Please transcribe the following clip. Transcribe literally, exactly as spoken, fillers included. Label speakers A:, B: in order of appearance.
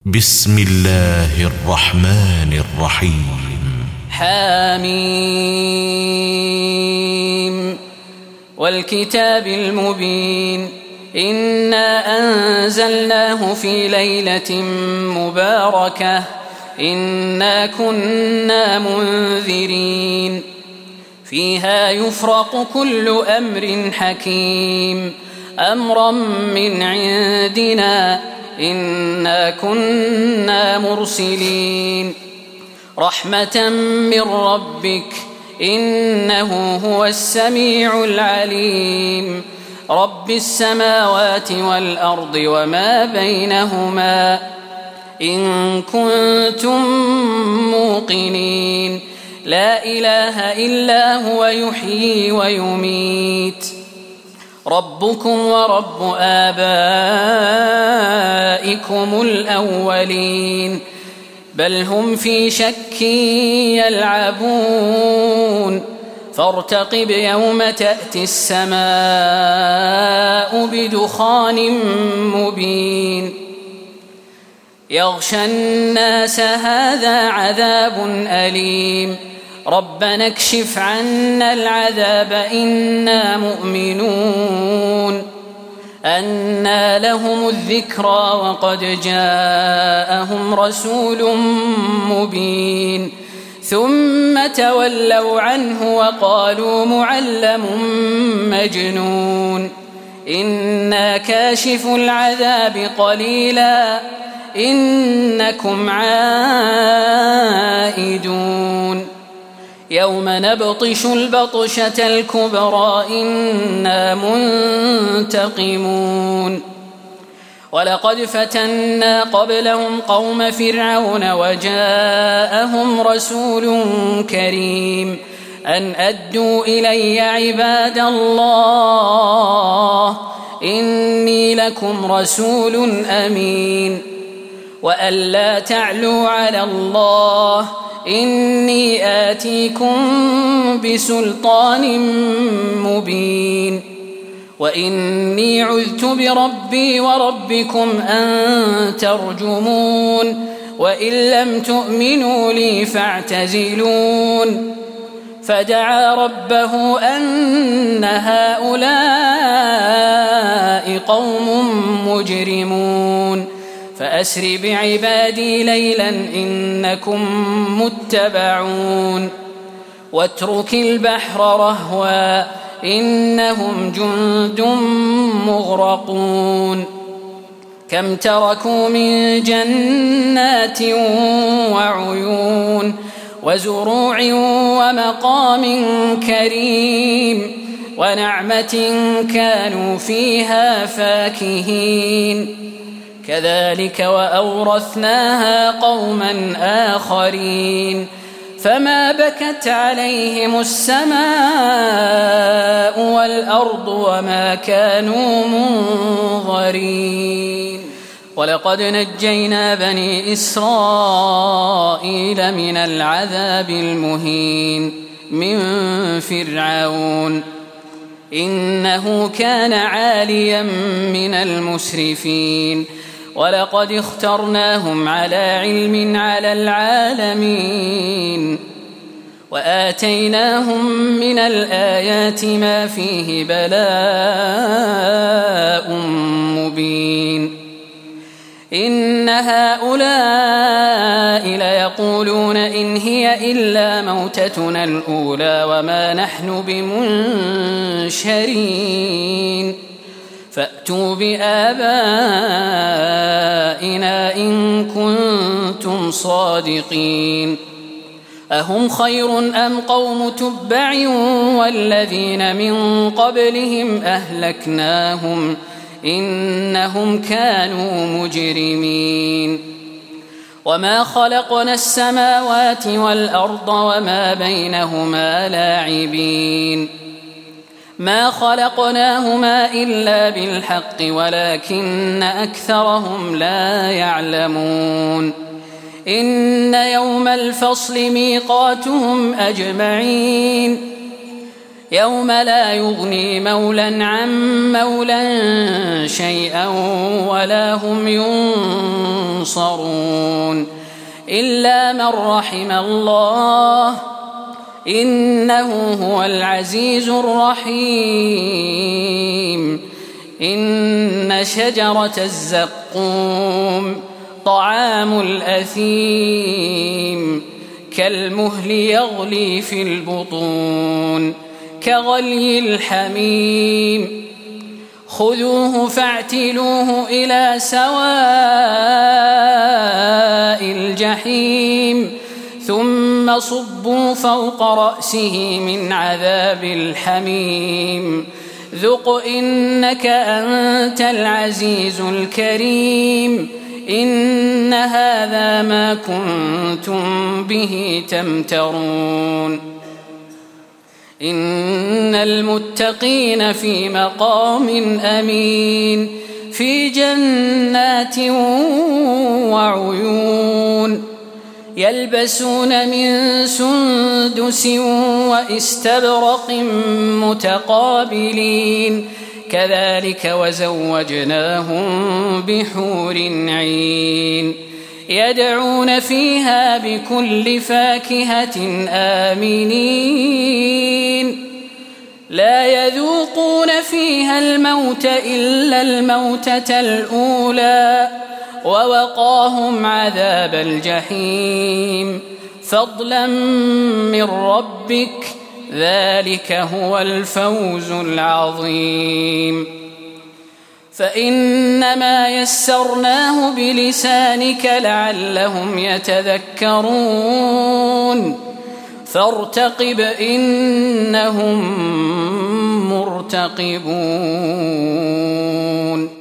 A: بسم الله الرحمن الرحيم.
B: حاميم والكتاب المبين إنا أنزلناه في ليلة مباركة إنا كنا منذرين فيها يفرق كل أمر حكيم أمرا من عندنا إنا كنا مرسلين رحمة من ربك إنه هو السميع العليم رب السماوات والأرض وما بينهما إن كنتم موقنين لا إله إلا هو يحيي ويميت ربكم ورب آبائكم الأولين بل هم في شك يلعبون فارتقب يوم تأتي السماء بدخان مبين يغشى الناس هذا عذاب أليم ربنا اكشف عنا العذاب إنا مؤمنون أنى لهم الذكرى وقد جاءهم رسول مبين ثم تولوا عنه وقالوا معلم مجنون إنا كاشف العذاب قليلا إنكم عائدون يوم نبطش البطشة الكبرى إنا منتقمون ولقد فتنا قبلهم قوم فرعون وجاءهم رسول كريم أن أدوا إلي عباد الله إني لكم رسول أمين وأن لا تعلوا على الله إني آتيكم بسلطان مبين وإني عذت بربي وربكم أن ترجمون وإن لم تؤمنوا لي فاعتزلون فدعا ربه أن هؤلاء قوم مجرمون فأسر بعبادي ليلا إنكم متبعون واترك البحر رهوا إنهم جند مغرقون كم تركوا من جنات وعيون وزروع ومقام كريم ونعمة كانوا فيها فاكهين كذلك وأورثناها قوما آخرين فما بكت عليهم السماء والأرض وما كانوا منظرين ولقد نجينا بني إسرائيل من العذاب المهين من فرعون إنه كان عاليا من المسرفين ولقد اخترناهم على علم على العالمين وآتيناهم من الآيات ما فيه بلاء مبين إن هؤلاء ليقولون إن هي إلا موتتنا الأولى وما نحن بمنشرين فأتوا بآبائنا إن كنتم صادقين أهم خير أم قوم تبع والذين من قبلهم أهلكناهم إنهم كانوا مجرمين وما خلقنا السماوات والأرض وما بينهما لاعبين ما خلقناهما إلا بالحق ولكن أكثرهم لا يعلمون إن يوم الفصل ميقاتهم أجمعين يوم لا يغني مولى عن مولى شيئا ولا هم ينصرون إلا من رحم الله إنه هو العزيز الرحيم. إن شجرة الزقوم طعام الأثيم كالمهل يغلي في البطون كغلي الحميم خذوه فاعتلوه إلى سواء الجحيم ثم صبوا فوق رأسه من عذاب الحميم ذق إنك أنت العزيز الكريم. إن هذا ما كنتم به تمترون. إن المتقين في مقام أمين في جنات وعيون يلبسون من سندس وإستبرق متقابلين كذلك وزوجناهم بحور عين يدعون فيها بكل فاكهة آمنين لا يذوقون فيها الموت إلا الموتة الأولى ووقاهم عذاب الجحيم فضلا من ربك ذلك هو الفوز العظيم. فإنما يسرناه بلسانك لعلهم يتذكرون فارتقب إنهم مرتقبون.